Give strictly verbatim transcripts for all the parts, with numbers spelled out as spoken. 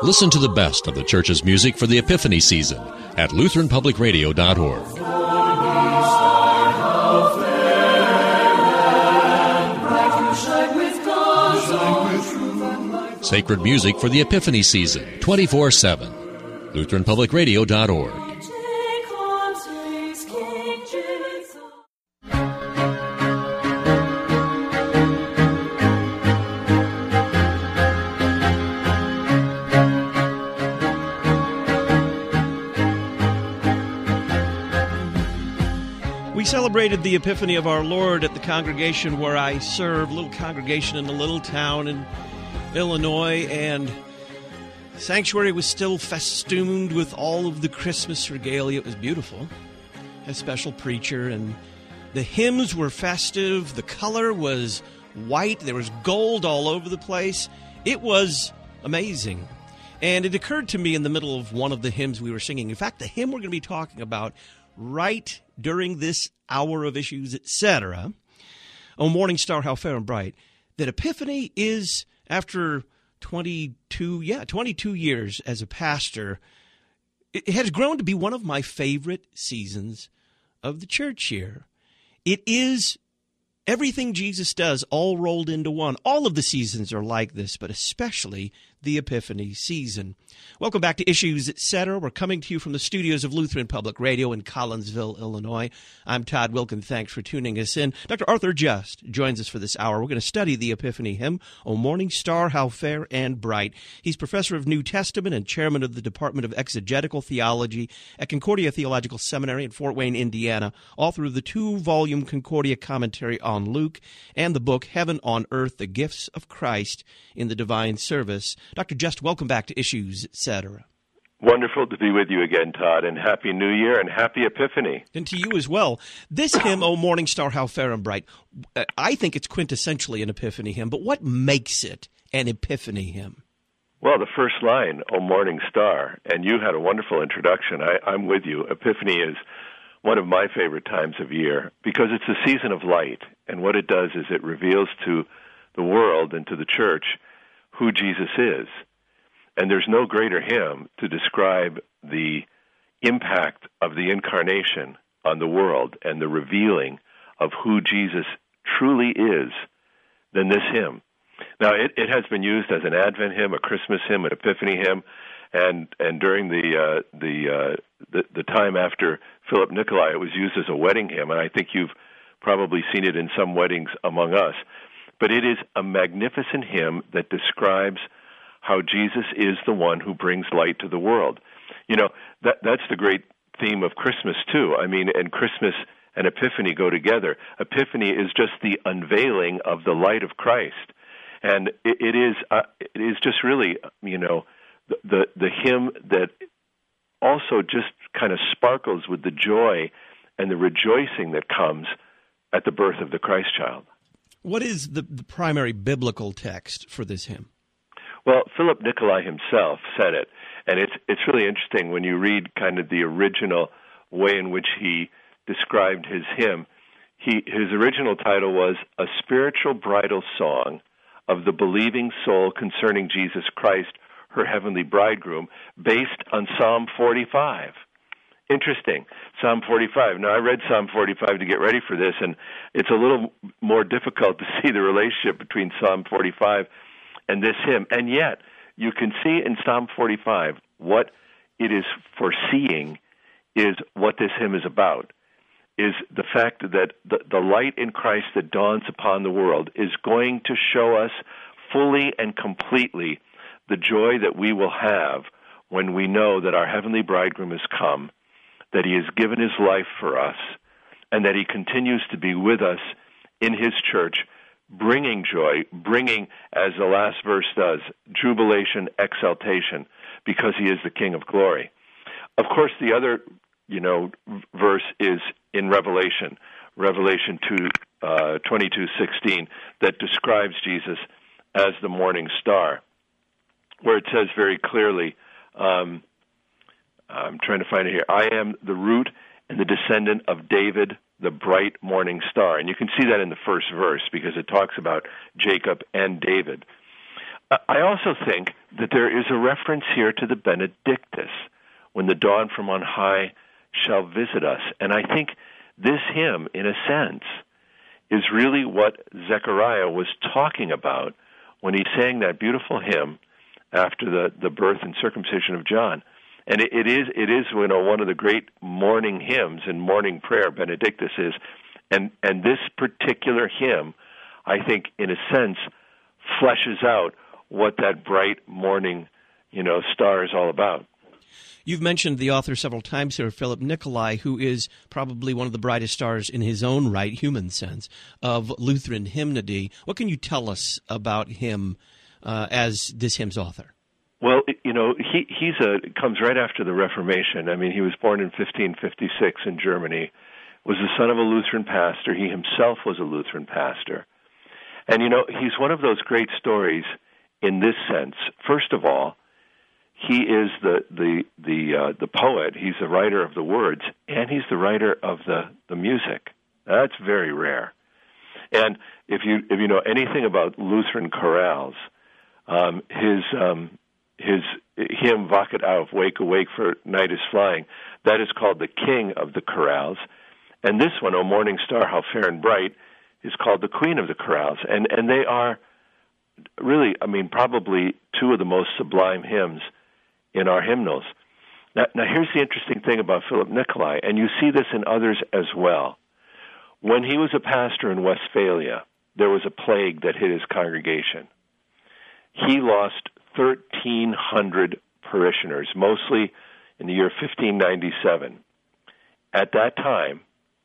Listen to the best of the church's music for the Epiphany season at Lutheran Public Radio dot org. Sacred music for the Epiphany season, twenty-four seven. Lutheran Public Radio dot org. We celebrated the Epiphany of our Lord at the congregation where I serve, a little congregation in a little town in Illinois, and sanctuary was still festooned with all of the Christmas regalia. It was beautiful. A special preacher, and the hymns were festive. The color was white. There was gold all over the place. It was amazing. And it occurred to me in the middle of one of the hymns we were singing. In fact, the hymn we're going to be talking about right during this hour of Issues, et cetera, "O Morning Star, How Fair and Bright," that Epiphany is, after twenty-two, yeah, twenty-two years as a pastor, it has grown to be one of my favorite seasons of the church year. It is everything Jesus does all rolled into one. All of the seasons are like this, but especially the Epiphany season. Welcome back to Issues, et cetera. We're coming to you from the studios of Lutheran Public Radio in Collinsville, Illinois. I'm Todd Wilkin. Thanks for tuning us in. Doctor Arthur Just joins us for this hour. We're going to study the Epiphany hymn, "O Morning Star, How Fair and Bright." He's professor of New Testament and chairman of the Department of Exegetical Theology at Concordia Theological Seminary in Fort Wayne, Indiana, author of the two-volume Concordia commentary on Luke and the book Heaven on Earth, The Gifts of Christ in the Divine Service. Doctor Just, welcome back to Issues, et cetera. Wonderful to be with you again, Todd, and Happy New Year and Happy Epiphany. And to you as well. This hymn, "O Morning Star, How Fair and Bright," I think it's quintessentially an Epiphany hymn, but what makes it an Epiphany hymn? Well, the first line, "O Morning Star," and you had a wonderful introduction. I, I'm with you. Epiphany is one of my favorite times of year because it's a season of light, and what it does is it reveals to the world and to the church who Jesus is. And there's no greater hymn to describe the impact of the incarnation on the world and the revealing of who Jesus truly is than this hymn. Now, it, it has been used as an Advent hymn, a Christmas hymn, an Epiphany hymn, and and during the uh, the, uh, the the time after Philip Nicolai, it was used as a wedding hymn, and I think you've probably seen it in some weddings among us. But it is a magnificent hymn that describes how Jesus is the one who brings light to the world. You know, that that's the great theme of Christmas, too. I mean, and Christmas and Epiphany go together. Epiphany is just the unveiling of the light of Christ. And it, it is uh, it is just really, you know, the, the, the hymn that also just kind of sparkles with the joy and the rejoicing that comes at the birth of the Christ child. What is the, the primary biblical text for this hymn? Well, Philip Nicolai himself said it, and it's it's really interesting when you read kind of the original way in which he described his hymn. He his original title was "A Spiritual Bridal Song of the Believing Soul Concerning Jesus Christ, Her Heavenly Bridegroom," based on Psalm forty-five. Interesting. Psalm forty-five. Now, I read Psalm forty-five to get ready for this, and it's a little more difficult to see the relationship between Psalm forty-five and this hymn. And yet, you can see in Psalm forty-five what it is foreseeing is what this hymn is about, is the fact that the, the light in Christ that dawns upon the world is going to show us fully and completely the joy that we will have when we know that our heavenly bridegroom has come, that he has given his life for us, and that he continues to be with us in his church, bringing joy, bringing, as the last verse does, jubilation, exaltation, because he is the King of glory. Of course, the other, you know, verse is in Revelation, Revelation two, uh, twenty-two sixteen, that describes Jesus as the morning star, where it says very clearly, um, I'm trying to find it here, "I am the root and the descendant of David, the bright morning star." And you can see that in the first verse because it talks about Jacob and David. I also think that there is a reference here to the Benedictus, when the dawn from on high shall visit us. And I think this hymn, in a sense, is really what Zechariah was talking about when he sang that beautiful hymn after the, the birth and circumcision of John. And it, it is, it is you know, one of the great morning hymns and morning prayer, Benedictus is. And, and this particular hymn, I think, in a sense, fleshes out what that bright morning, you know, star is all about. You've mentioned the author several times here, Philip Nicolai, who is probably one of the brightest stars in his own right, human sense, of Lutheran hymnody. What can you tell us about him uh, as this hymn's author? Well, you know, he he's a comes right after the Reformation. I mean, he was born in fifteen fifty-six in Germany, was the son of a Lutheran pastor. He himself was a Lutheran pastor. And, you know, he's one of those great stories in this sense. First of all, he is the the the uh, the poet. He's the writer of the words, and he's the writer of the, the music. That's very rare. And if you if you know anything about Lutheran chorales, um, his um, his hymn "Wachet auf," "Wake awake, for night is flying," that is called the king of the chorales. And this one, "O morning star, how fair and bright," is called the queen of the chorales. And and they are really, I mean, probably two of the most sublime hymns in our hymnals. Now, now, here's the interesting thing about Philip Nicolai, and you see this in others as well. When he was a pastor in Westphalia, there was a plague that hit his congregation. He lost thirteen hundred parishioners, mostly in the year fifteen ninety-seven. At that time,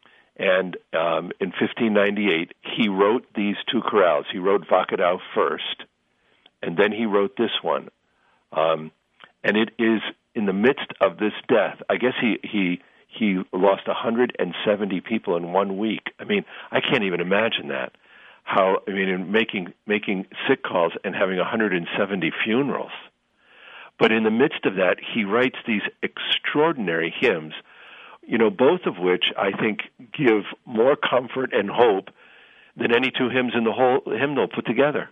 and um, in fifteen ninety-eight, he wrote these two chorales. He wrote Wachet auf first, and then he wrote this one. Um, and it is in the midst of this death. I guess he he he lost one hundred seventy people in one week. I mean, I can't even imagine that. How I mean, in making making sick calls and having one hundred seventy funerals. But in the midst of that, he writes these extraordinary hymns, you know, both of which I think give more comfort and hope than any two hymns in the whole hymnal put together.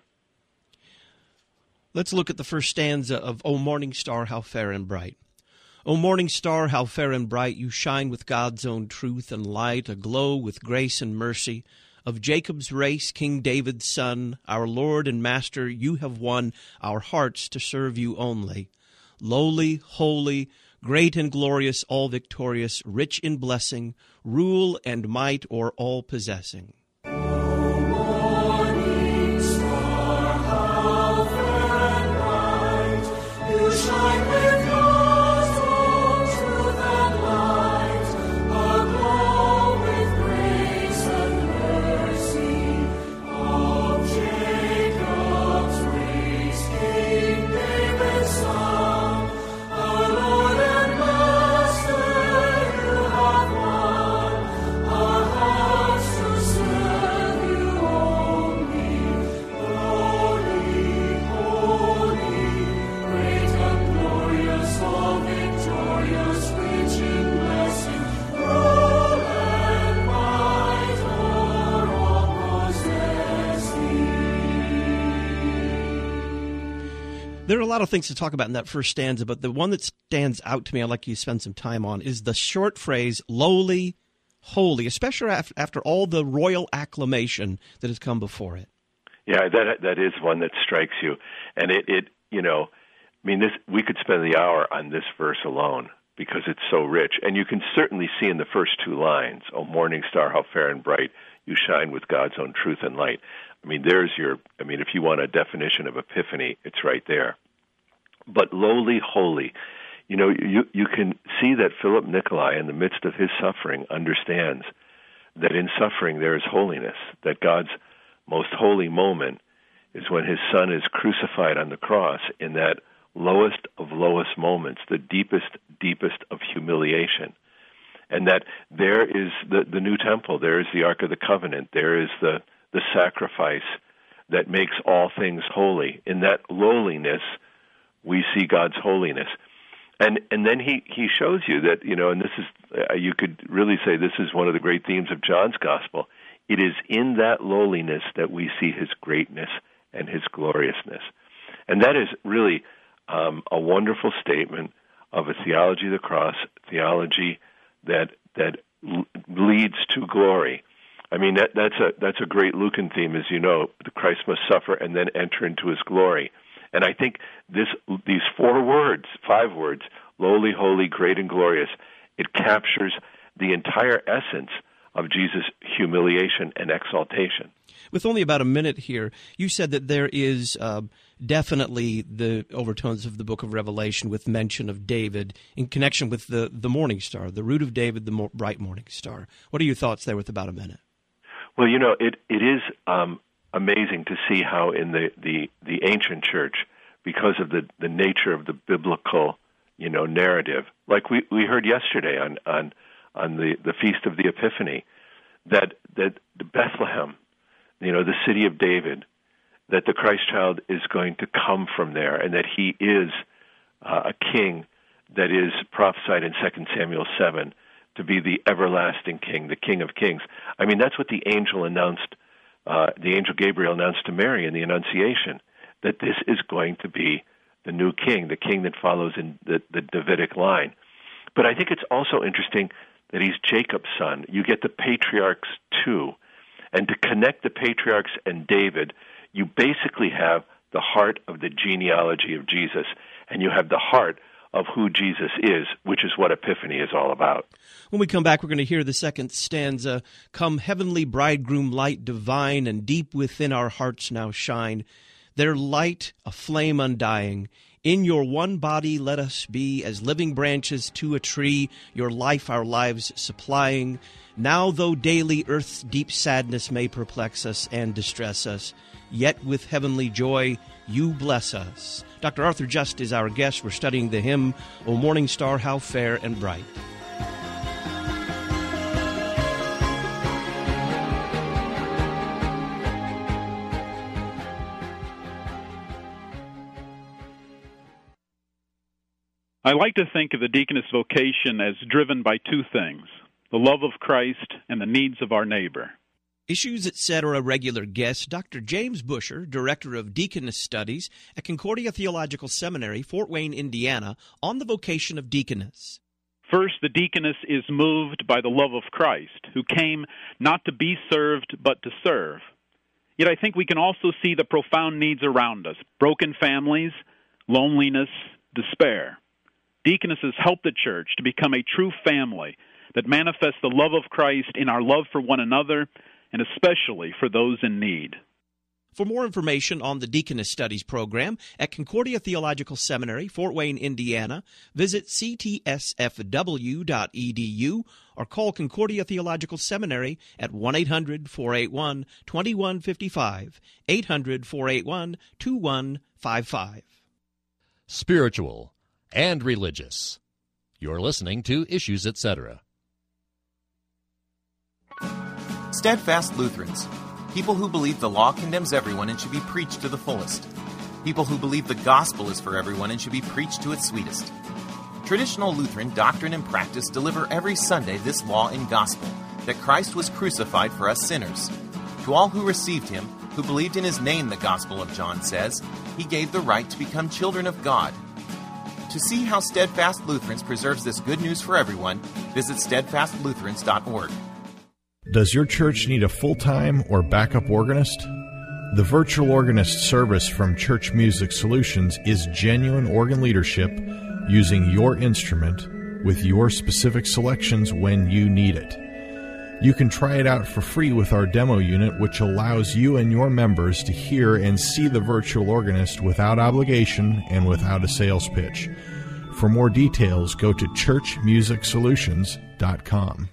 Let's look at the first stanza of O Morning Star, How Fair and Bright. O morning star, how fair and bright, you shine with God's own truth and light, aglow with grace and mercy. Of Jacob's race, King David's son, our Lord and Master, you have won our hearts to serve you only. Lowly, holy, great and glorious, all victorious, rich in blessing, rule and might o'er all possessing. There are a lot of things to talk about in that first stanza, but the one that stands out to me, I'd like you to spend some time on, is the short phrase, lowly, holy, especially after all the royal acclamation that has come before it. Yeah, that that is one that strikes you. And it, it you know, I mean, this we could spend the hour on this verse alone because it's so rich. And you can certainly see in the first two lines, O morning star, how fair and bright, you shine with God's own truth and light. I mean, there's your, I mean, if you want a definition of epiphany, it's right there. But lowly, holy, you know, you, you can see that Philip Nicolai, in the midst of his suffering, understands that in suffering there is holiness, that God's most holy moment is when his son is crucified on the cross in that lowest of lowest moments, the deepest, deepest of humiliation. And that there is the, the new temple, there is the Ark of the Covenant, there is the, the sacrifice that makes all things holy. In that lowliness, we see God's holiness. And and then he, he shows you that, you know, and this is, uh, you could really say this is one of the great themes of John's gospel. It is in that lowliness that we see his greatness and his gloriousness. And that is really um, a wonderful statement of a theology of the cross, theology that that l- leads to glory. I mean, that, that's a that's a great Lucan theme, as you know. The Christ must suffer and then enter into his glory. And I think this these four words, five words, lowly, holy, great, and glorious, it captures the entire essence of Jesus' humiliation and exaltation. With only about a minute here, you said that there is uh, definitely the overtones of the book of Revelation with mention of David in connection with the, the morning star, the root of David, the mo- bright morning star. What are your thoughts there with about a minute? Well, you know, it, it is um, amazing to see how in the, the, the ancient church, because of the, the nature of the biblical, you know, narrative, like we, we heard yesterday on, on, on the, the Feast of the Epiphany, that, that Bethlehem, you know, the city of David, that the Christ child is going to come from there, and that he is uh, a king that is prophesied in Second Samuel seven to be the everlasting king, the King of Kings. I mean, that's what the angel announced, uh, the angel Gabriel announced to Mary in the Annunciation, that this is going to be the new king, the king that follows in the, the Davidic line. But I think it's also interesting that he's Jacob's son. You get the patriarchs too. And to connect the patriarchs and David, you basically have the heart of the genealogy of Jesus, and you have the heart of who Jesus is, which is what Epiphany is all about. When we come back, we're going to hear the second stanza, "Come, heavenly bridegroom, light divine, and deep within our hearts now shine. Their light, a flame undying. In your one body let us be, as living branches to a tree, your life our lives supplying. Now though daily earth's deep sadness may perplex us and distress us, yet with heavenly joy you bless us." Doctor Arthur Just is our guest. We're studying the hymn, "O Morning Star, How Fair and Bright." I like to think of the deaconess vocation as driven by two things, the love of Christ and the needs of our neighbor. Issues, et cetera regular guest, Doctor James Busher, Director of Deaconess Studies at Concordia Theological Seminary, Fort Wayne, Indiana, on the vocation of deaconess. First, the deaconess is moved by the love of Christ, who came not to be served, but to serve. Yet I think we can also see the profound needs around us, broken families, loneliness, despair. Deaconesses help the church to become a true family that manifests the love of Christ in our love for one another, and especially for those in need. For more information on the Deaconess Studies program at Concordia Theological Seminary, Fort Wayne, Indiana, visit c t s f w dot e d u or call Concordia Theological Seminary at one eight hundred, four eight one, two one five five, eight hundred, four eight one, two one five five. Spiritual and religious. You're listening to Issues, et cetera. Steadfast Lutherans, people who believe the law condemns everyone and should be preached to the fullest. People who believe the gospel is for everyone and should be preached to its sweetest. Traditional Lutheran doctrine and practice deliver every Sunday this law and gospel, that Christ was crucified for us sinners. To all who received him, who believed in his name, the Gospel of John says, he gave the right to become children of God. To see how Steadfast Lutherans preserves this good news for everyone, visit steadfast lutherans dot org. Does your church need a full-time or backup organist? The virtual organist service from Church Music Solutions is genuine organ leadership using your instrument with your specific selections when you need it. You can try it out for free with our demo unit, which allows you and your members to hear and see the virtual organist without obligation and without a sales pitch. For more details, go to church music solutions dot com.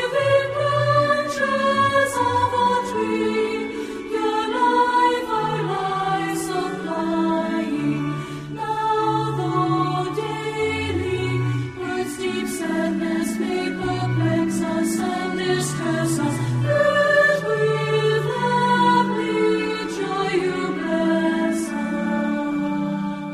Your life, our life.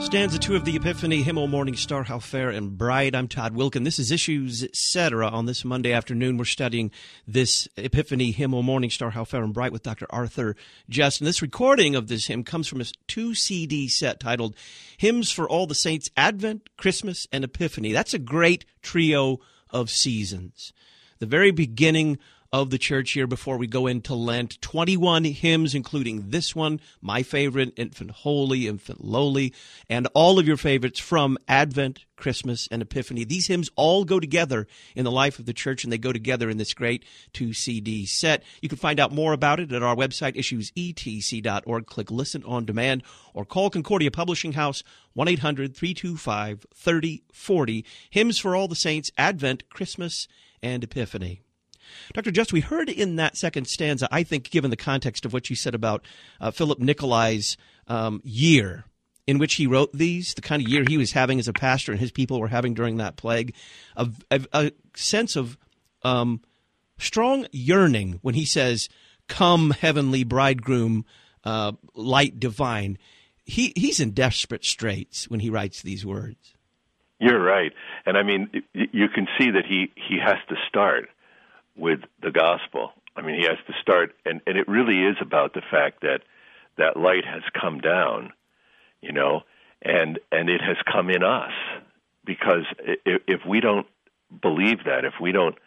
Stanza two of the Epiphany, Hymn, O Morning Star, How Fair and Bright. I'm Todd Wilkin. This is Issues, et cetera. On this Monday afternoon, we're studying this Epiphany, Hymn, O Morning Star, How Fair and Bright with Doctor Arthur Justin. This recording of this hymn comes from a two C D set titled Hymns for All the Saints, Advent, Christmas, and Epiphany. That's a great trio of seasons. The very beginning of the church year before we go into Lent. twenty-one hymns, including this one, my favorite, Infant Holy, Infant Lowly, and all of your favorites from Advent, Christmas, and Epiphany. These hymns all go together in the life of the church, and they go together in this great two C D set. You can find out more about it at our website, issues e t c dot org. Click Listen on Demand, or call Concordia Publishing House, one eight hundred, three two five, three oh four oh. Hymns for All the Saints, Advent, Christmas, and Epiphany. Doctor Just, we heard in that second stanza, I think, given the context of what you said about uh, Philip Nicolai's um, year in which he wrote these, the kind of year he was having as a pastor and his people were having during that plague, a, a, a sense of um, strong yearning when he says, "Come, heavenly bridegroom, uh, light divine." He he's in desperate straits when he writes these words. You're right. And I mean, you can see that he, he has to start with the gospel. I mean, he has to start, and, and it really is about the fact that that light has come down, you know, and and it has come in us. Because if, if we don't believe that, if we don't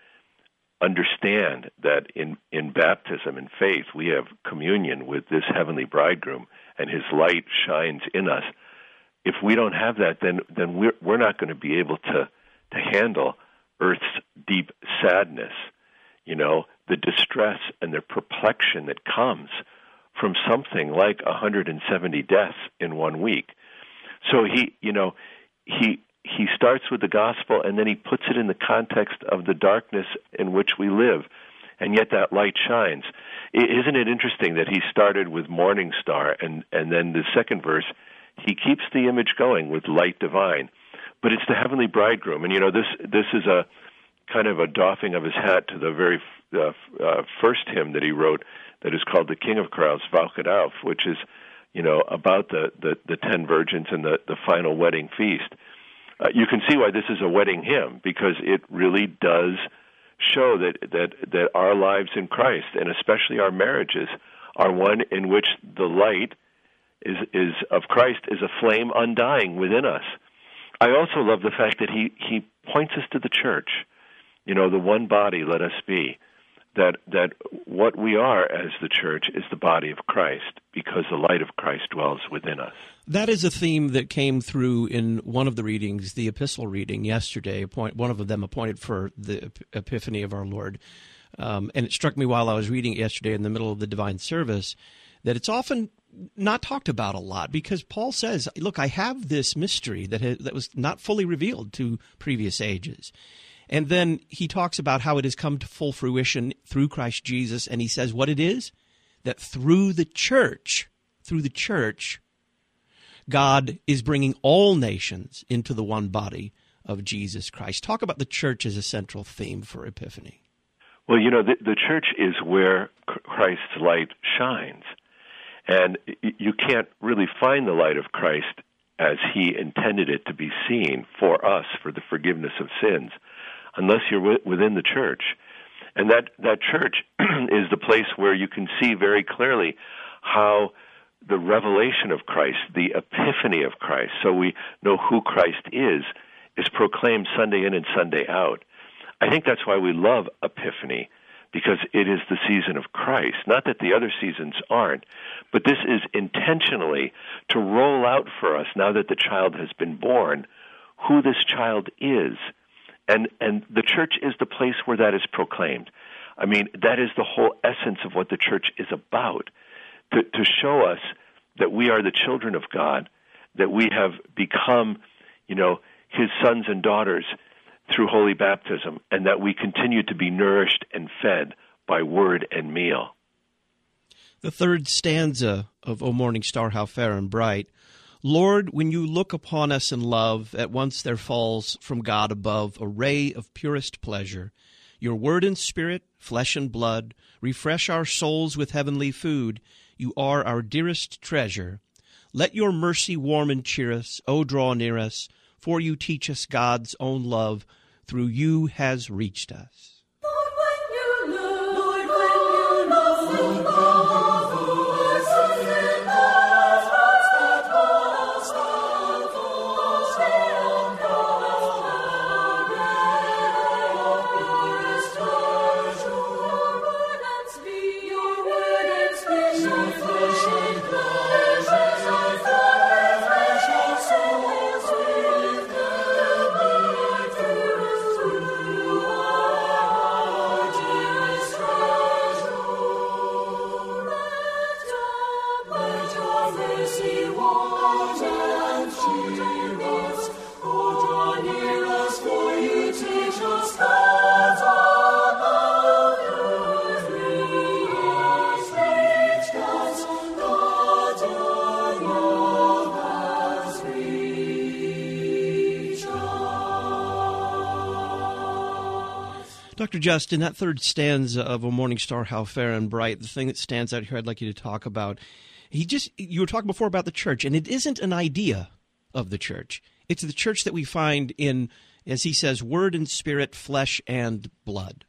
understand that in, in baptism and faith we have communion with this heavenly bridegroom and his light shines in us, if we don't have that, then then we're, we're not going to be able to, to handle earth's deep sadness. You know, the distress and the perplexion that comes from something like one hundred seventy deaths in one week. So he, you know, he he starts with the gospel and then he puts it in the context of the darkness in which we live, and yet that light shines. Isn't it interesting that he started with Morning Star, and, and then the second verse, he keeps the image going with light divine, but it's the heavenly bridegroom. And, you know, this this is a kind of a doffing of his hat to the very uh, uh, first hymn that he wrote that is called the King of Chorales, Wauchet auf, which is, you know, about the, the, the ten virgins and the, the final wedding feast. Uh, you can see why this is a wedding hymn, because it really does show that, that, that our lives in Christ, and especially our marriages, are one in which the light is, is of Christ is a flame undying within us. I also love the fact that he, he points us to the church. You know, the one body let us be, that that what we are as the church is the body of Christ, because the light of Christ dwells within us. That is a theme that came through in one of the readings, the epistle reading yesterday, one of them appointed for the Epiphany of our Lord. Um, and it struck me while I was reading it yesterday in the middle of the divine service that it's often not talked about a lot, because Paul says, look, I have this mystery that has, that was not fully revealed to previous ages. And then he talks about how it has come to full fruition through Christ Jesus, and he says what it is, that through the church, through the church, God is bringing all nations into the one body of Jesus Christ. Talk about the church as a central theme for Epiphany. Well, you know, the, the church is where Christ's light shines. And you can't really find the light of Christ as he intended it to be seen for us, for the forgiveness of sins, unless you're within the church. And that, that church is the place where you can see very clearly how the revelation of Christ, the epiphany of Christ, so we know who Christ is, is proclaimed Sunday in and Sunday out. I think that's why we love Epiphany, because it is the season of Christ. Not that the other seasons aren't, but this is intentionally to roll out for us, now that the child has been born, who this child is. And and the church is the place where that is proclaimed. I mean, that is the whole essence of what the church is about, to, to show us that we are the children of God, that we have become, you know, his sons and daughters through holy baptism, and that we continue to be nourished and fed by word and meal. The third stanza of O Morning Star, How Fair and Bright. Lord, when you look upon us in love, at once there falls from God above a ray of purest pleasure. Your word and spirit, flesh and blood, refresh our souls with heavenly food. You are our dearest treasure. Let your mercy warm and cheer us. O draw near us, for you teach us God's own love. Through you has reached us. Lord, when you love, Lord, when you love, the love of us, and us, hearts that lost our thoughts, and God, our purest treasure, your word and speech, your word and speech, your flesh and blood, and our precious souls with them, Lord, through our dearest treasure. Let your mercy watch and cheer us. Oh, draw near us, for you teach us God's own love. Through years reached us, God's own love has reached us. Doctor Justin, that third stanza of A Morning Star, How Fair and Bright, the thing that stands out here I'd like you to talk about, he just, you were talking before about the church, and it isn't an idea of the church. It's the church that we find in, as he says, word and spirit, flesh and blood.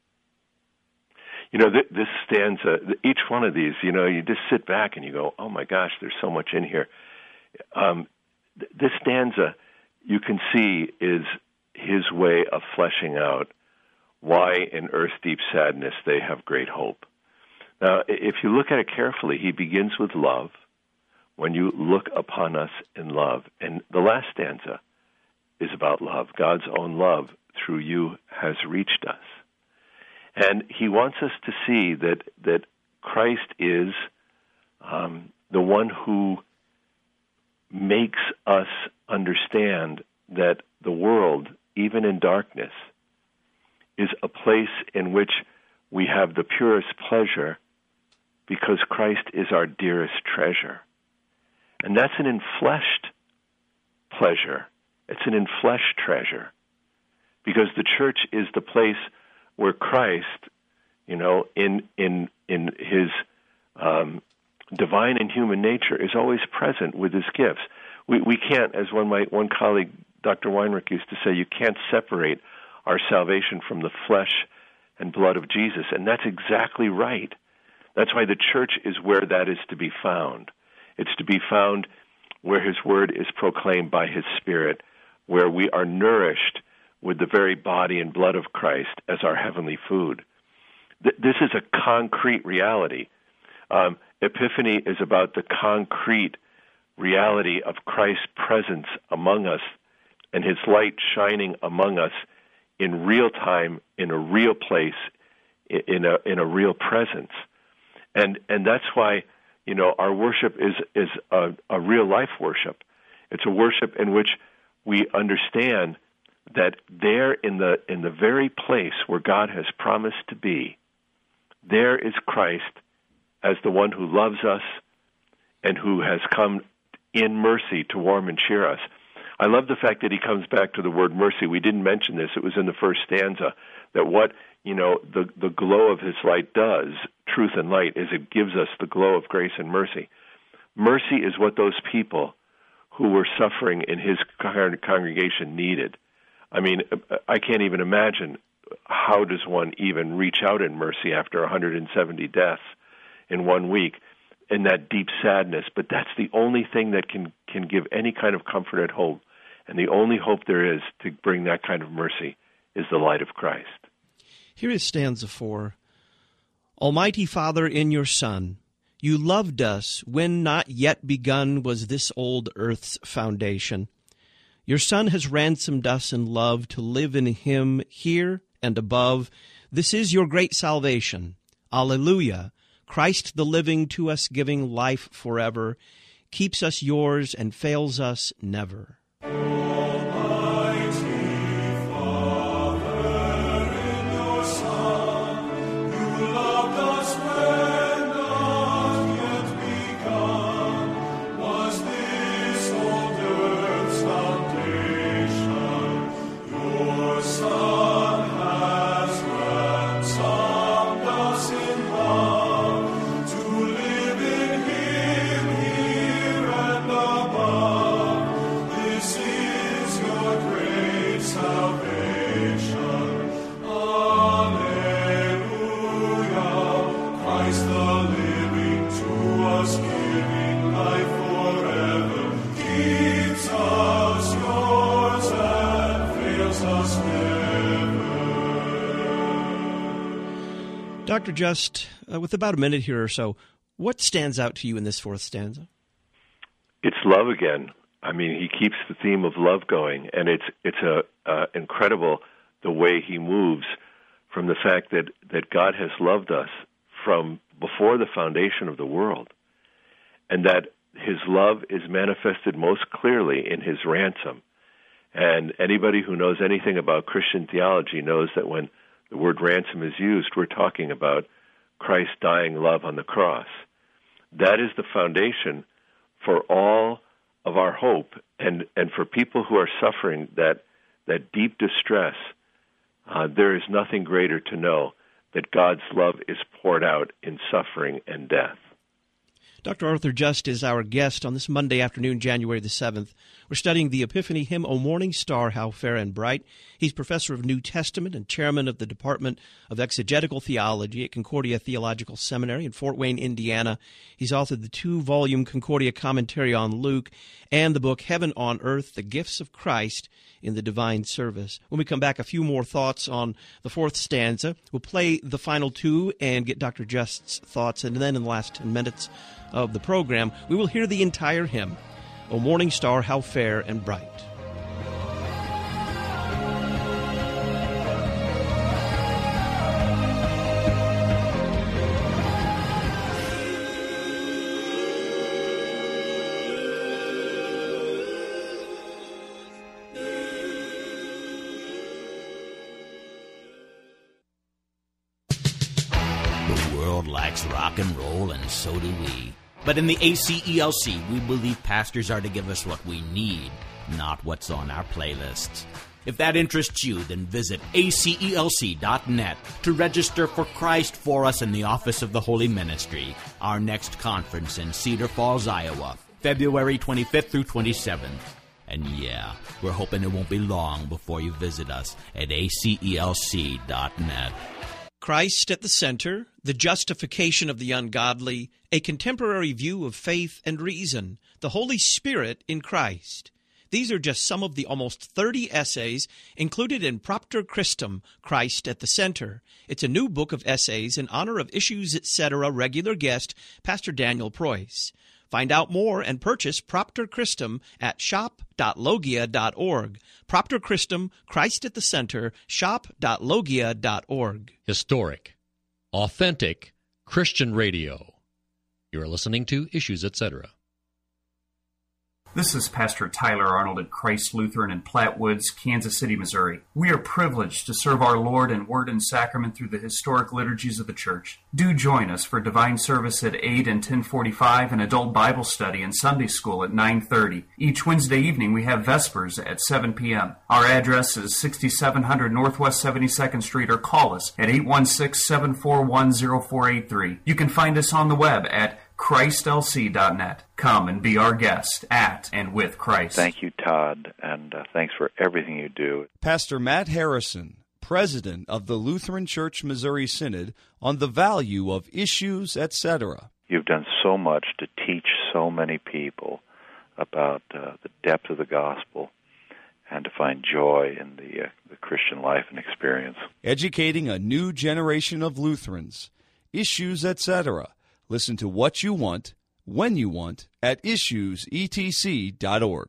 You know, th- this stanza, each one of these, you know, you just sit back and you go, oh my gosh, there's so much in here. Um, th- this stanza, you can see, is his way of fleshing out why in earth's deep sadness they have great hope. Now, if you look at it carefully, he begins with love. When you look upon us in love. And the last stanza is about love. God's own love through you has reached us. And he wants us to see that that Christ is um, the one who makes us understand that the world, even in darkness, is a place in which we have the purest pleasure because Christ is our dearest treasure. And that's an enfleshed pleasure. It's an enfleshed treasure because the church is the place where Christ, you know, in in in his um, divine and human nature is always present with his gifts. We we can't, as one my one colleague, Doctor Weinrich, used to say, you can't separate our salvation from the flesh and blood of Jesus, and that's exactly right. That's why the church is where that is to be found. It's to be found where his word is proclaimed by his Spirit, where we are nourished with the very body and blood of Christ as our heavenly food. Th- this is a concrete reality. Um, Epiphany is about the concrete reality of Christ's presence among us and his light shining among us in real time, in a real place, in a in a real presence. And and that's why, you know, our worship is is a, a real life worship. It's a worship in which we understand that there in the in the very place where God has promised to be, there is Christ as the one who loves us and who has come in mercy to warm and cheer us. I love the fact that he comes back to the word mercy. We didn't mention this. It was in the first stanza, that what, you know, the, the glow of his light does, truth and light, is it gives us the glow of grace and mercy. Mercy is what those people who were suffering in his congregation needed. I mean, I can't even imagine how does one even reach out in mercy after one hundred seventy deaths in one week in that deep sadness. But that's the only thing that can, can give any kind of comfort and hope. And the only hope there is to bring that kind of mercy is the light of Christ. Here is stanza four. Almighty Father, in your Son, you loved us when not yet begun was this old earth's foundation. Your Son has ransomed us in love to live in him here and above. This is your great salvation. Alleluia. Christ the living, to us giving life forever, keeps us yours and fails us never. To live in him here and Doctor Just, uh, with about a minute here or so, what stands out to you in this fourth stanza? It's love again. I mean, he keeps the theme of love going, and it's it's a uh, incredible the way he moves from the fact that, that God has loved us from before the foundation of the world, and that his love is manifested most clearly in his ransom. And anybody who knows anything about Christian theology knows that when the word ransom is used, we're talking about Christ's dying love on the cross. That is the foundation for all of our hope, and, and for people who are suffering that that deep distress, uh, there is nothing greater to know that God's love is poured out in suffering and death. Doctor Arthur Just is our guest on this Monday afternoon, January the seventh. We're studying the Epiphany hymn, O Morning Star, How Fair and Bright. He's professor of New Testament and chairman of the Department of Exegetical Theology at Concordia Theological Seminary in Fort Wayne, Indiana. He's authored the two-volume Concordia Commentary on Luke and the book Heaven on Earth, The Gifts of Christ in the Divine Service. When we come back, a few more thoughts on the fourth stanza. We'll play the final two and get Doctor Just's thoughts, and then in the last ten minutes of the program, we will hear the entire hymn, O Morning Star, How Fair and Bright. The world likes rock and roll, and so do we. But in the A C E L C, we believe pastors are to give us what we need, not what's on our playlists. If that interests you, then visit A C E L C dot net to register for Christ for Us in the Office of the Holy Ministry, our next conference in Cedar Falls, Iowa, February twenty-fifth through twenty-seventh. And yeah, we're hoping it won't be long before you visit us at A C E L C dot net. Christ at the center, the justification of the ungodly, a contemporary view of faith and reason, the Holy Spirit in Christ. These are just some of the almost thirty essays included in Propter Christum, Christ at the Center. It's a new book of essays in honor of Issues, et cetera regular guest, Pastor Daniel Preuss. Find out more and purchase Propter Christum at shop dot logia dot org. Propter Christum, Christ at the Center, shop dot logia dot org. Historic, authentic Christian radio. You are listening to Issues, et cetera. This is Pastor Tyler Arnold at Christ Lutheran in Platte Woods, Kansas City, Missouri. We are privileged to serve our Lord in word and sacrament through the historic liturgies of the Church. Do join us for divine service at eight and ten forty-five and adult Bible study and Sunday school at nine thirty. Each Wednesday evening we have Vespers at seven p.m. Our address is sixty-seven hundred Northwest seventy-second Street, or call us at eight one six, seven four one, zero four eight three. You can find us on the web at Christ L C dot net. Come and be our guest at and with Christ. Thank you, Todd, and uh, thanks for everything you do. Pastor Matt Harrison, President of the Lutheran Church Missouri Synod, on the value of Issues, et cetera. You've done so much to teach so many people about uh, the depth of the gospel and to find joy in the, uh, the Christian life and experience. Educating a new generation of Lutherans. Issues, et cetera. Listen to what you want, when you want, at issues e t c dot org.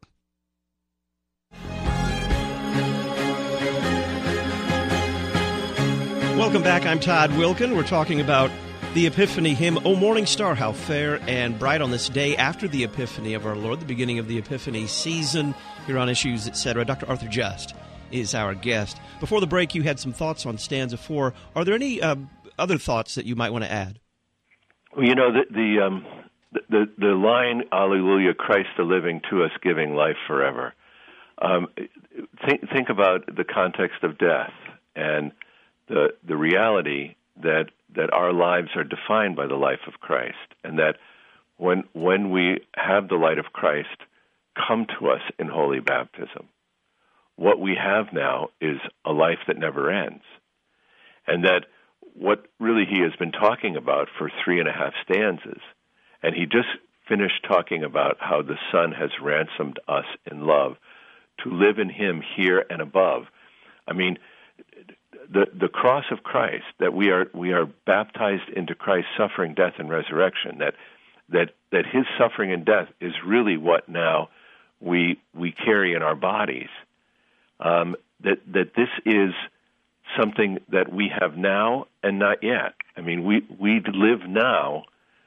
Welcome back. I'm Todd Wilkin. We're talking about the Epiphany hymn, O Morning Star, How Fair and Bright, on this day after the Epiphany of our Lord, the beginning of the Epiphany season here on Issues, et cetera. Doctor Arthur Just is our guest. Before the break, you had some thoughts on stanza four. Are there any uh, other thoughts that you might want to add? Well, you know, the the, um, the the line, Alleluia, Christ the living, to us giving life forever. Um, think think about the context of death and the the reality that that our lives are defined by the life of Christ, and that when when we have the light of Christ come to us in holy baptism, what we have now is a life that never ends, and that what really he has been talking about for three and a half stanzas, and he just finished talking about how the Son has ransomed us in love to live in him here and above. I mean, the the cross of Christ, that we are we are baptized into Christ's suffering, death, and resurrection. That that that His suffering and death is really what now we we carry in our bodies. Um, that that this is something that we have now and not yet. I mean, we we live now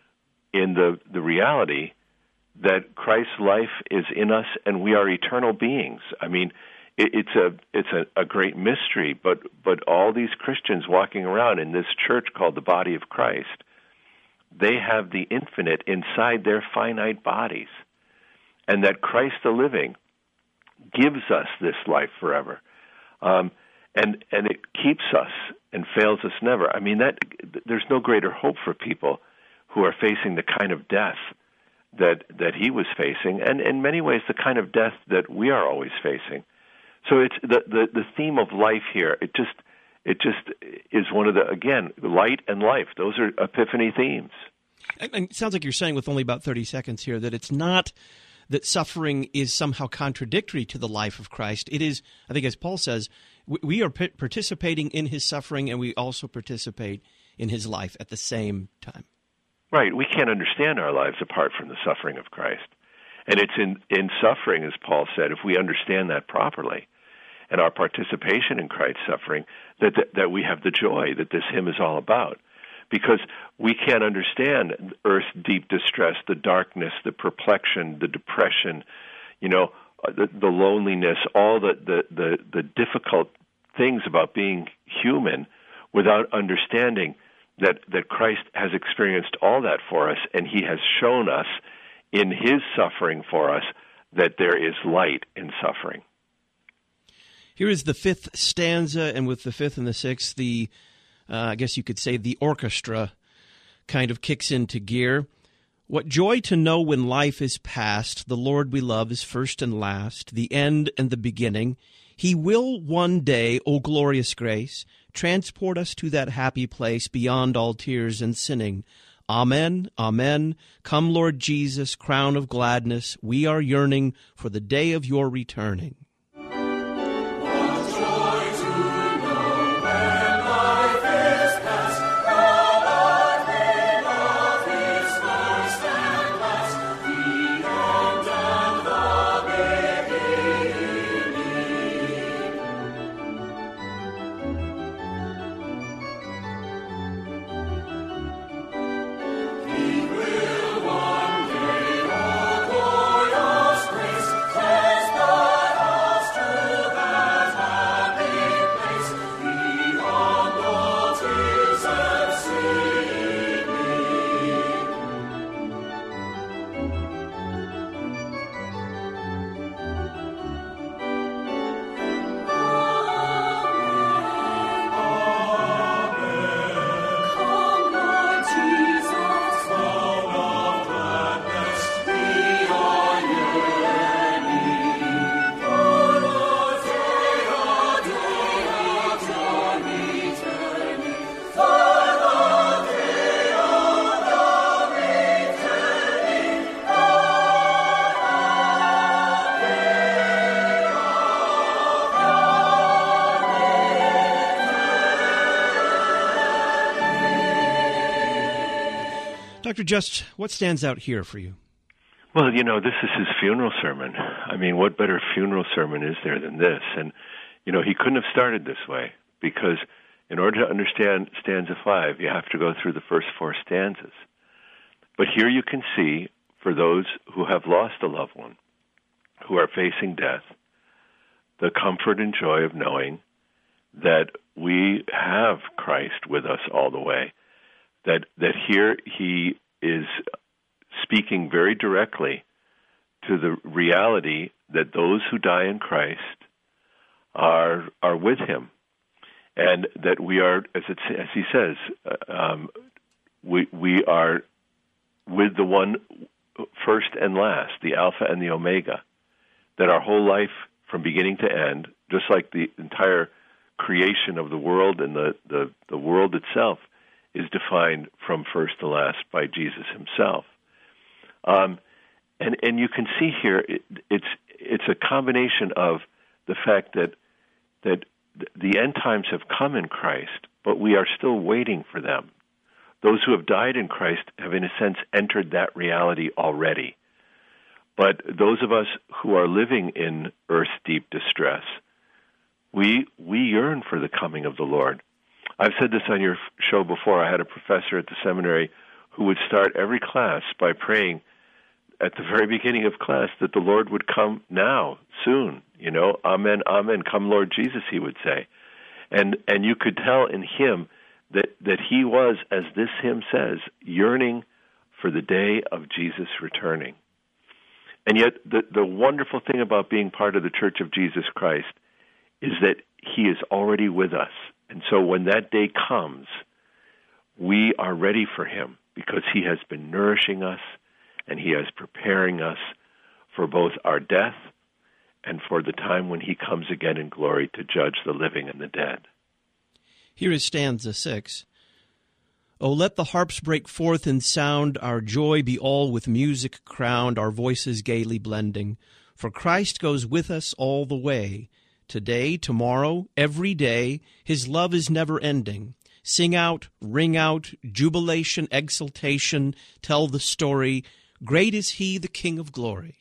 in the the reality that Christ's life is in us and we are eternal beings. I mean, it, it's a it's a, a great mystery, but but all these Christians walking around in this church called the body of Christ, they have the infinite inside their finite bodies, and that Christ the living gives us this life forever, um, and and it keeps us and fails us never. I mean, that there's no greater hope for people who are facing the kind of death that that he was facing, and in many ways the kind of death that we are always facing. So it's the, the, the theme of life here. It just it just is one of the, again, light and life. Those are Epiphany themes. And it sounds like you're saying with only about thirty seconds here that it's not that suffering is somehow contradictory to the life of Christ. It is, I think as Paul says, we are participating in his suffering and we also participate in his life at the same time. Right. We can't understand our lives apart from the suffering of Christ. And it's in, in suffering, as Paul said, if we understand that properly, and our participation in Christ's suffering, that, that, that we have the joy that this hymn is all about. Because we can't understand earth's deep distress, the darkness, the perplexion, the depression, you know, the, the loneliness, all the, the, the, the difficult things about being human without understanding that, that Christ has experienced all that for us, and he has shown us in his suffering for us that there is light in suffering. Here is the fifth stanza, and with the fifth and the sixth, the Uh, I guess you could say the orchestra kind of kicks into gear. What joy to know when life is past, the Lord we love is first and last, the end and the beginning. He will one day, O glorious grace, transport us to that happy place beyond all tears and sinning. Amen, amen. Come, Lord Jesus, crown of gladness, we are yearning for the day of your returning. Doctor Just, what stands out here for you? Well, you know, this is his funeral sermon. I mean, what better funeral sermon is there than this? And, you know, he couldn't have started this way, because in order to understand stanza five, you have to go through the first four stanzas. But here you can see, for those who have lost a loved one, who are facing death, the comfort and joy of knowing that we have Christ with us all the way. That that here he is speaking very directly to the reality that those who die in Christ are are with him, and that we are, as it as he says, uh, um, we we are with the one first and last, the Alpha and the Omega. That our whole life, from beginning to end, just like the entire creation of the world and the the, the world itself, is defined from first to last by Jesus himself. Um, and, and you can see here, it, it's it's a combination of the fact that that the end times have come in Christ, but we are still waiting for them. Those who have died in Christ have, in a sense, entered that reality already. But those of us who are living in earth's deep distress, we we yearn for the coming of the Lord. I've said this on your show before. I had a professor at the seminary who would start every class by praying at the very beginning of class that the Lord would come now, soon. You know, amen, amen, come Lord Jesus, he would say. And and you could tell in him that, that he was, as this hymn says, yearning for the day of Jesus returning. And yet the, the wonderful thing about being part of the Church of Jesus Christ is that he is already with us. And so when that day comes, we are ready for him because he has been nourishing us and he is preparing us for both our death and for the time when he comes again in glory to judge the living and the dead. Here is stanza six. Oh, let the harps break forth in sound, our joy be all with music crowned, our voices gaily blending. For Christ goes with us all the way. Today, tomorrow, every day, his love is never ending. Sing out, ring out, jubilation, exultation, tell the story. Great is he, the King of glory.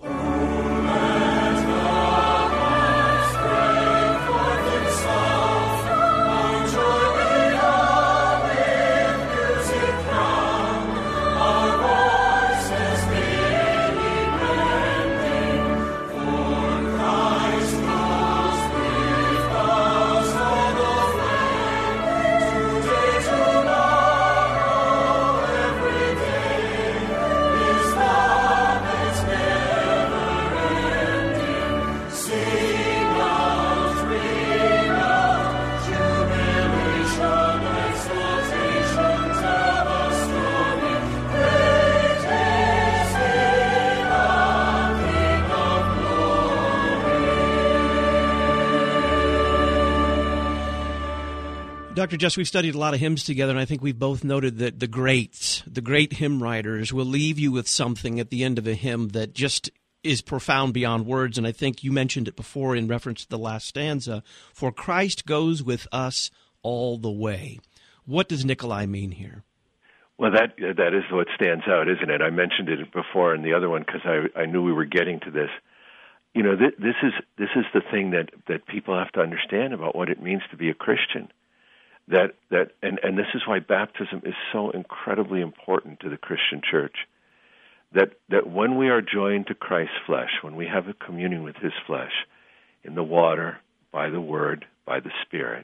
Doctor Jess, we've studied a lot of hymns together, and I think we've both noted that the greats, the great hymn writers, will leave you with something at the end of a hymn that just is profound beyond words, and I think you mentioned it before in reference to the last stanza, for Christ goes with us all the way. What does Nikolai mean here? Well, that that is what stands out, isn't it? I mentioned it before in the other one because I, I knew we were getting to this. You know, th- this is this is the thing that, that people have to understand about what it means to be a Christian. That that and, and this is why baptism is so incredibly important to the Christian church. That that when we are joined to Christ's flesh, when we have a communion with his flesh, in the water, by the word, by the Spirit,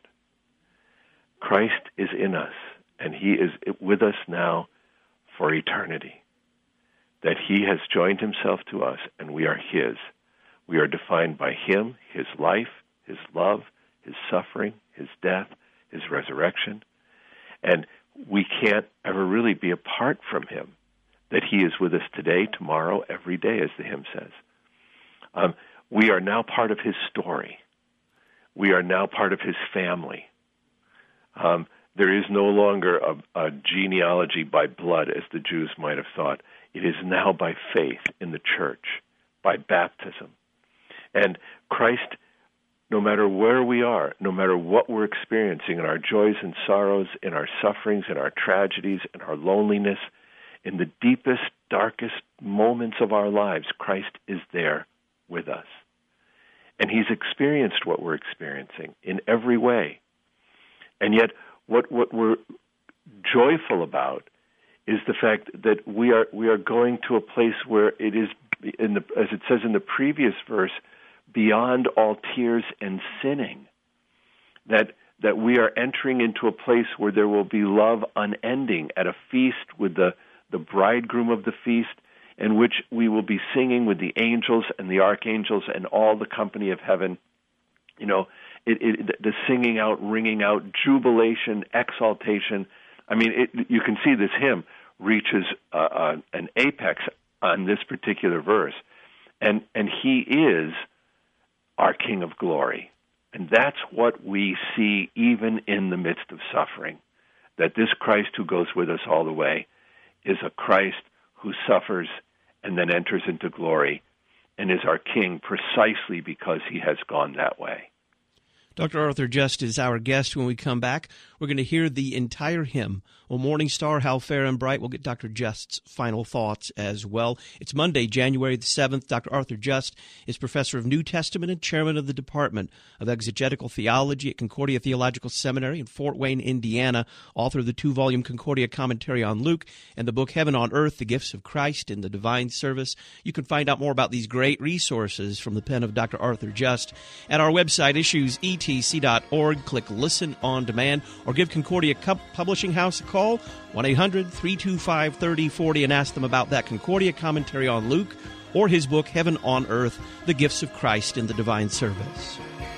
Christ is in us, and he is with us now for eternity. That he has joined himself to us, and we are his. We are defined by him, his life, his love, his suffering, his death, his resurrection, and we can't ever really be apart from him, that he is with us today, tomorrow, every day, as the hymn says. Um, we are now part of his story. We are now part of his family. Um, there is no longer a, a genealogy by blood, as the Jews might have thought. It is now by faith in the church, by baptism. And Christ, no matter where we are, no matter what we're experiencing in our joys and sorrows, in our sufferings, in our tragedies, in our loneliness, in the deepest, darkest moments of our lives, Christ is there with us. And he's experienced what we're experiencing in every way. And yet, what, what we're joyful about is the fact that we are we are going to a place where it is, in the, as it says in the previous verse, beyond all tears and sinning, that that we are entering into a place where there will be love unending at a feast with the, the bridegroom of the feast, in which we will be singing with the angels and the archangels and all the company of heaven. You know, it, it, the singing out, ringing out, jubilation, exaltation. I mean, it, you can see this hymn reaches uh, uh, an apex on this particular verse. And and he is our King of glory. And that's what we see even in the midst of suffering, that this Christ who goes with us all the way is a Christ who suffers and then enters into glory and is our King precisely because he has gone that way. Doctor Arthur Just is our guest. When we come back, we're going to hear the entire hymn, O Morning Star, How Fair and Bright. We'll get Doctor Just's final thoughts as well. It's Monday, January the seventh. Doctor Arthur Just is professor of New Testament and chairman of the Department of Exegetical Theology at Concordia Theological Seminary in Fort Wayne, Indiana, author of the two-volume Concordia Commentary on Luke and the book Heaven on Earth, The Gifts of Christ in the Divine Service. You can find out more about these great resources from the pen of Doctor Arthur Just at our website, issues e t c dot org. Click Listen on Demand, or give Concordia Publishing House a call, one eight hundred, three two five, three oh four oh, and ask them about that Concordia Commentary on Luke or his book, Heaven on Earth, The Gifts of Christ in the Divine Service.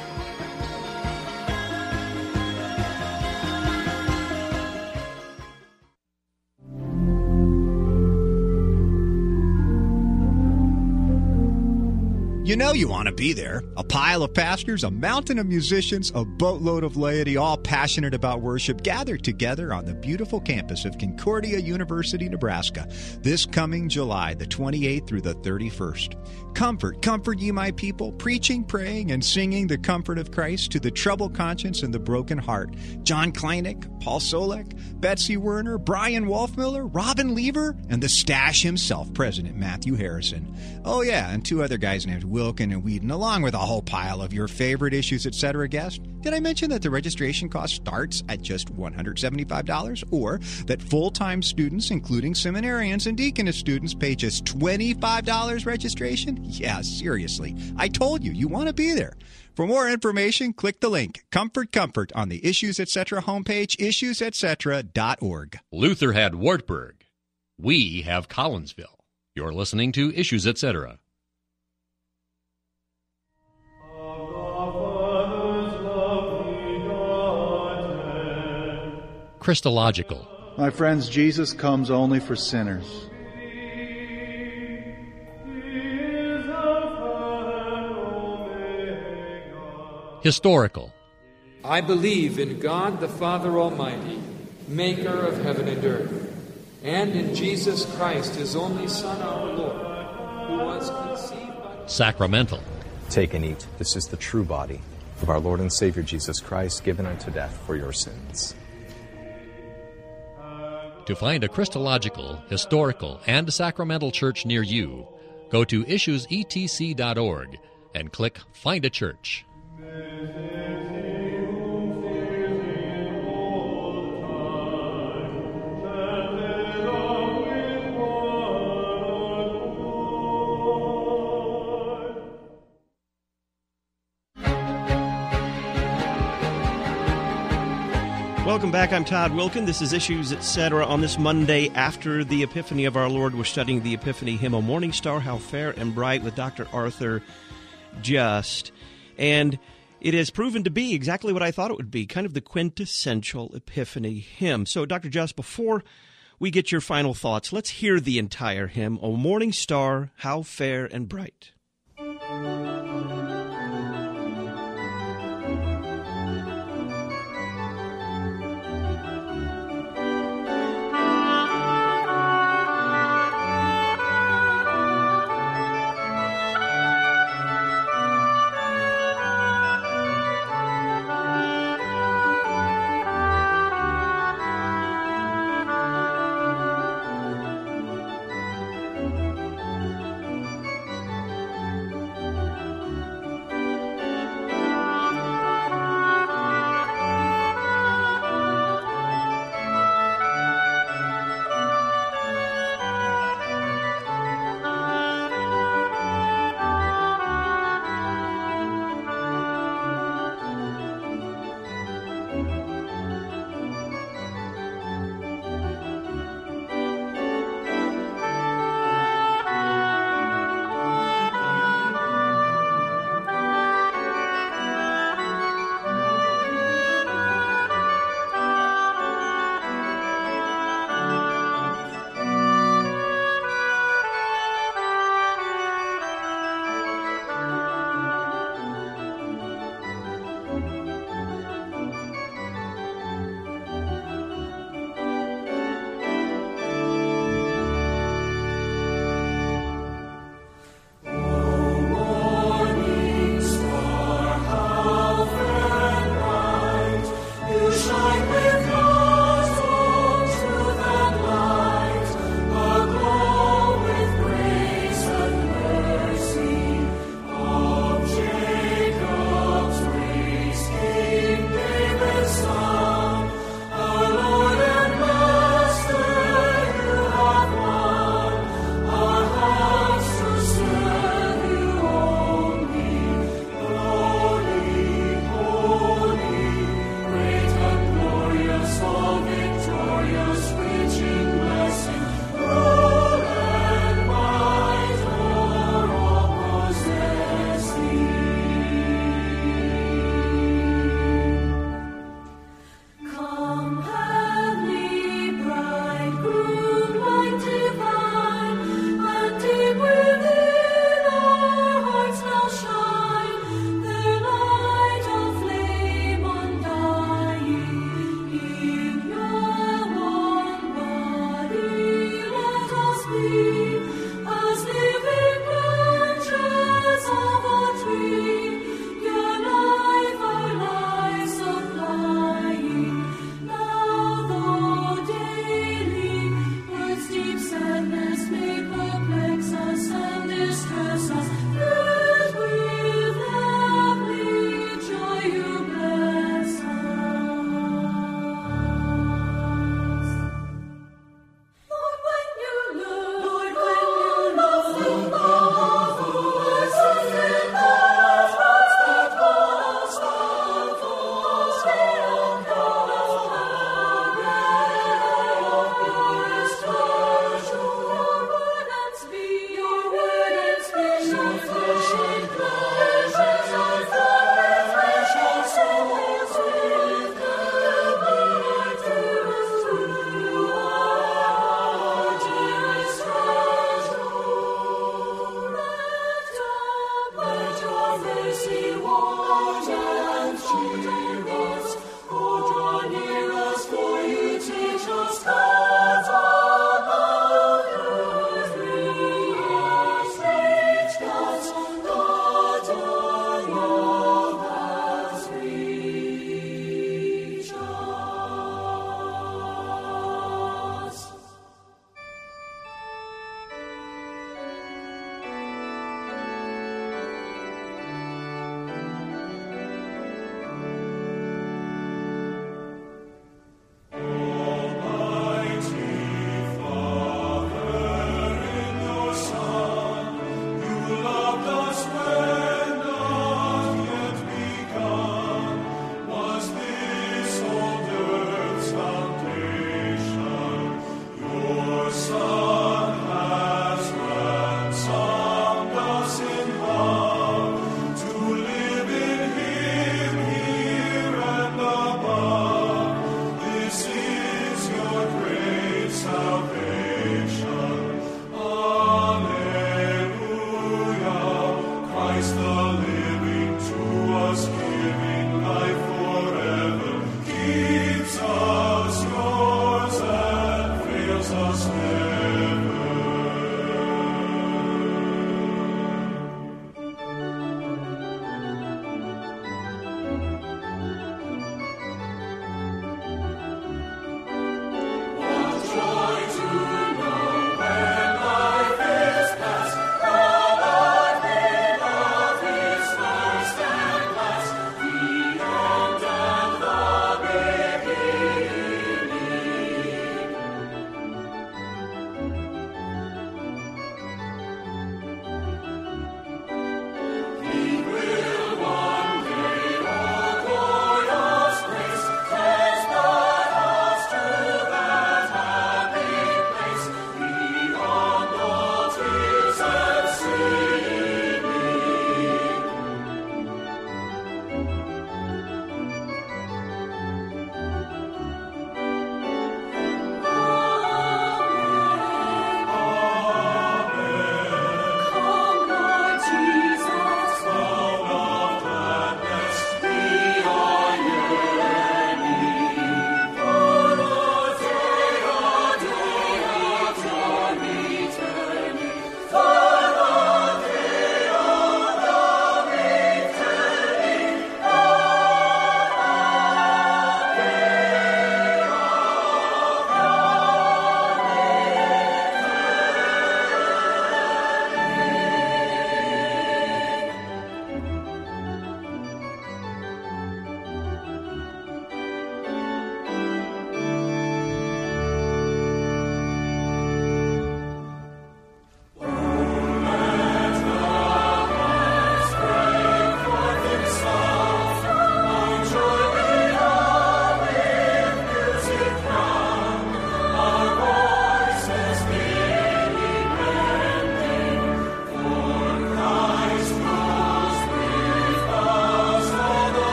You know you want to be there. A pile of pastors, a mountain of musicians, a boatload of laity, all passionate about worship, gathered together on the beautiful campus of Concordia University, Nebraska, this coming July the twenty-eighth through the thirty-first. Comfort, comfort ye my people, preaching, praying, and singing the comfort of Christ to the troubled conscience and the broken heart. John Kleinig, Paul Solek, Betsy Werner, Brian Wolfmiller, Robin Lever, and the Stash himself, President Matthew Harrison. Oh yeah, and two other guys named Wilkin and Whedon, along with a whole pile of your favorite Issues, et cetera guests. Did I mention that the registration cost starts at just one hundred seventy-five dollars, or that full-time students, including seminarians and deaconess students, pay just twenty-five dollars registration? Yeah, seriously. I told you, you want to be there. For more information, click the link, Comfort, Comfort, on the Issues, et cetera homepage, issues et cetera dot org. Luther had Wartburg. We have Collinsville. You're listening to Issues, et cetera. Christological. My friends, Jesus comes only for sinners. Historical. I believe in God the Father Almighty, maker of heaven and earth, and in Jesus Christ, his only Son, our Lord, who was conceived by... Sacramental. Take and eat. This is the true body of our Lord and Savior Jesus Christ, given unto death for your sins. To find a Christological, historical, and sacramental church near you, go to issues e t c dot org and click Find a Church. Welcome back. I'm Todd Wilkin. This is Issues, et cetera. On this Monday after the Epiphany of our Lord, we're studying the Epiphany hymn, O Morning Star, How Fair and Bright, with Doctor Arthur Just. And it has proven to be exactly what I thought it would be, kind of the quintessential Epiphany hymn. So, Doctor Just, before we get your final thoughts, let's hear the entire hymn, O Morning Star, How Fair and Bright.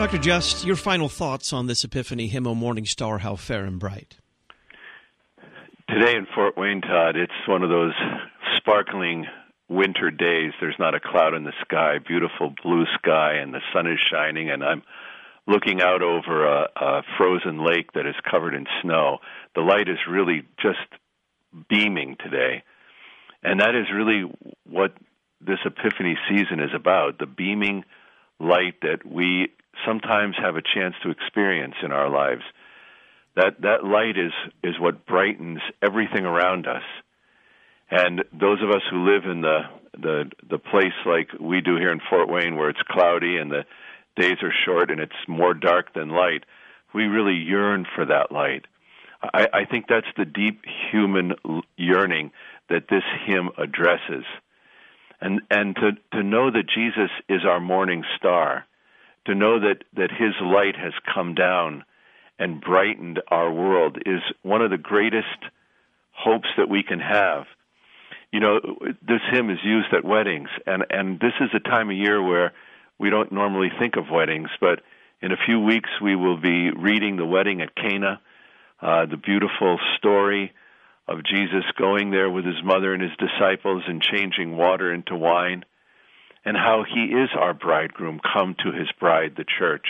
Doctor Just, your final thoughts on this Epiphany hymn, O Morning Star, How Fair and Bright. Today in Fort Wayne, Todd, it's one of those sparkling winter days. There's not a cloud in the sky, beautiful blue sky, and the sun is shining, and I'm looking out over a, a frozen lake that is covered in snow. The light is really just beaming today, and that is really what this Epiphany season is about, the beaming light that we sometimes have a chance to experience in our lives. That that light is, is what brightens everything around us. And those of us who live in the, the the place like we do here in Fort Wayne, where it's cloudy and the days are short and it's more dark than light, we really yearn for that light. I, I think that's the deep human yearning that this hymn addresses. And and to, to know that Jesus is our morning star, to know that, that his light has come down and brightened our world is one of the greatest hopes that we can have. You know, this hymn is used at weddings, and, and this is a time of year where we don't normally think of weddings, but in a few weeks we will be reading the wedding at Cana, uh, the beautiful story of Jesus going there with his mother and his disciples and changing water into wine, and how he is our bridegroom come to his bride, the church.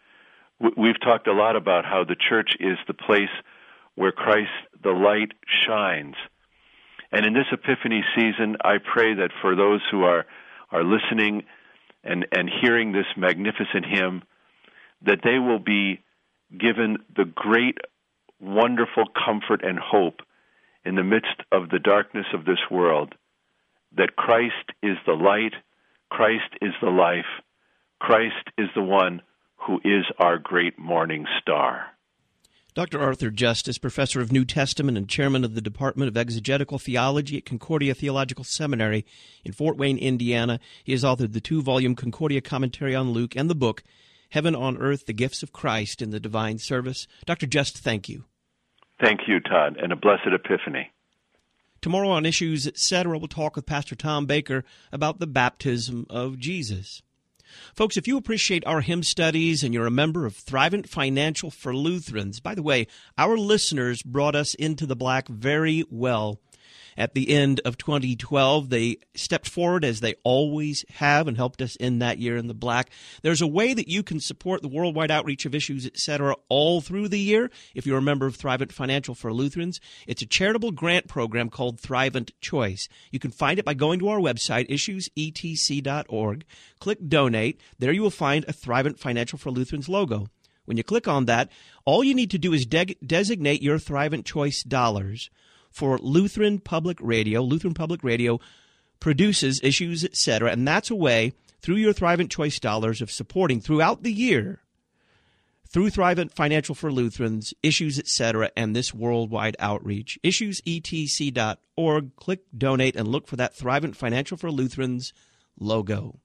We've talked a lot about how the church is the place where Christ, the light, shines. And in this Epiphany season, I pray that for those who are, are listening and, and hearing this magnificent hymn, that they will be given the great, wonderful comfort and hope in the midst of the darkness of this world, that Christ is the light, Christ is the life, Christ is the one who is our great morning star. Doctor Arthur Justice, professor of New Testament and chairman of the Department of Exegetical Theology at Concordia Theological Seminary in Fort Wayne, Indiana. He has authored the two-volume Concordia Commentary on Luke and the book, Heaven on Earth, The Gifts of Christ in the Divine Service. Doctor Just, thank you. Thank you, Todd, and a blessed Epiphany. Tomorrow on Issues, et cetera, we'll talk with Pastor Tom Baker about the baptism of Jesus. Folks, if you appreciate our hymn studies and you're a member of Thrivent Financial for Lutherans, by the way, our listeners brought us into the black very well. At the end of twenty twelve, they stepped forward as they always have and helped us in that year in the black. There's a way that you can support the worldwide outreach of Issues, et cetera, all through the year if you're a member of Thrivent Financial for Lutherans. It's a charitable grant program called Thrivent Choice. You can find it by going to our website, issues e t c dot org. Click Donate. There you will find a Thrivent Financial for Lutherans logo. When you click on that, all you need to do is de- designate your Thrivent Choice dollars for Lutheran Public Radio. Lutheran Public Radio produces Issues, et cetera, and that's a way, through your Thrivent Choice dollars, of supporting throughout the year, through Thrivent Financial for Lutherans, Issues, et cetera, and this worldwide outreach. issues e t c dot org. Click Donate and look for that Thrivent Financial for Lutherans logo.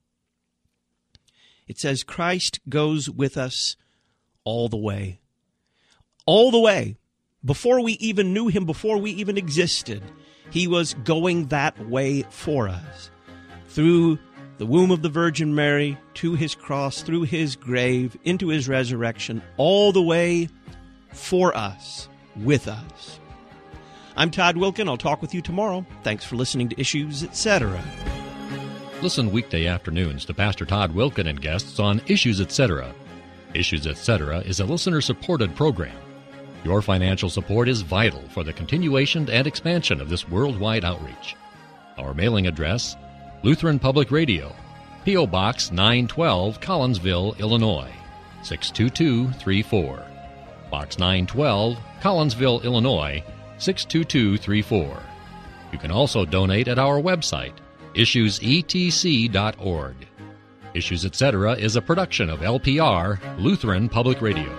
It says, Christ goes with us all the way. All the way. Before we even knew him, before we even existed, he was going that way for us. Through the womb of the Virgin Mary, to his cross, through his grave, into his resurrection, all the way for us, with us. I'm Todd Wilkin. I'll talk with you tomorrow. Thanks for listening to Issues, et cetera. Listen weekday afternoons to Pastor Todd Wilkin and guests on Issues, et cetera. Issues, et cetera is a listener-supported program. Your financial support is vital for the continuation and expansion of this worldwide outreach. Our mailing address, Lutheran Public Radio, P O. Box nine twelve, Collinsville, Illinois, six two two three four. Box nine twelve, Collinsville, Illinois, six two two three four. You can also donate at our website, issues e t c dot org. Issues, et cetera is a production of L P R, Lutheran Public Radio.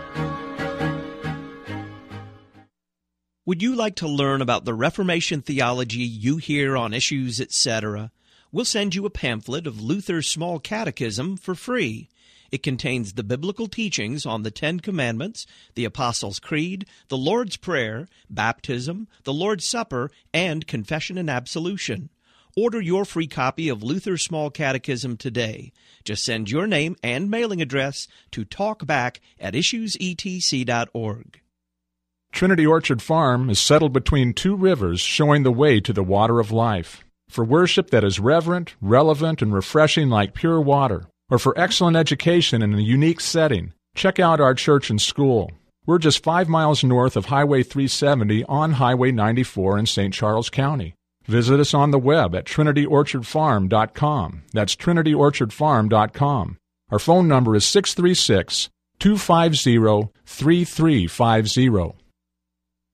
Would you like to learn about the Reformation theology you hear on Issues, et cetera? We'll send you a pamphlet of Luther's Small Catechism for free. It contains the biblical teachings on the Ten Commandments, the Apostles' Creed, the Lord's Prayer, baptism, the Lord's Supper, and confession and absolution. Order your free copy of Luther's Small Catechism today. Just send your name and mailing address to talkback at issues e t c dot org. Trinity Orchard Farm is settled between two rivers, showing the way to the water of life. For worship that is reverent, relevant, and refreshing like pure water, or for excellent education in a unique setting, check out our church and school. We're just five miles north of Highway three seventy on Highway ninety-four in Saint Charles County. Visit us on the web at trinity orchard farm dot com. That's trinity orchard farm dot com. Our phone number is six three six, two five zero, three three five zero.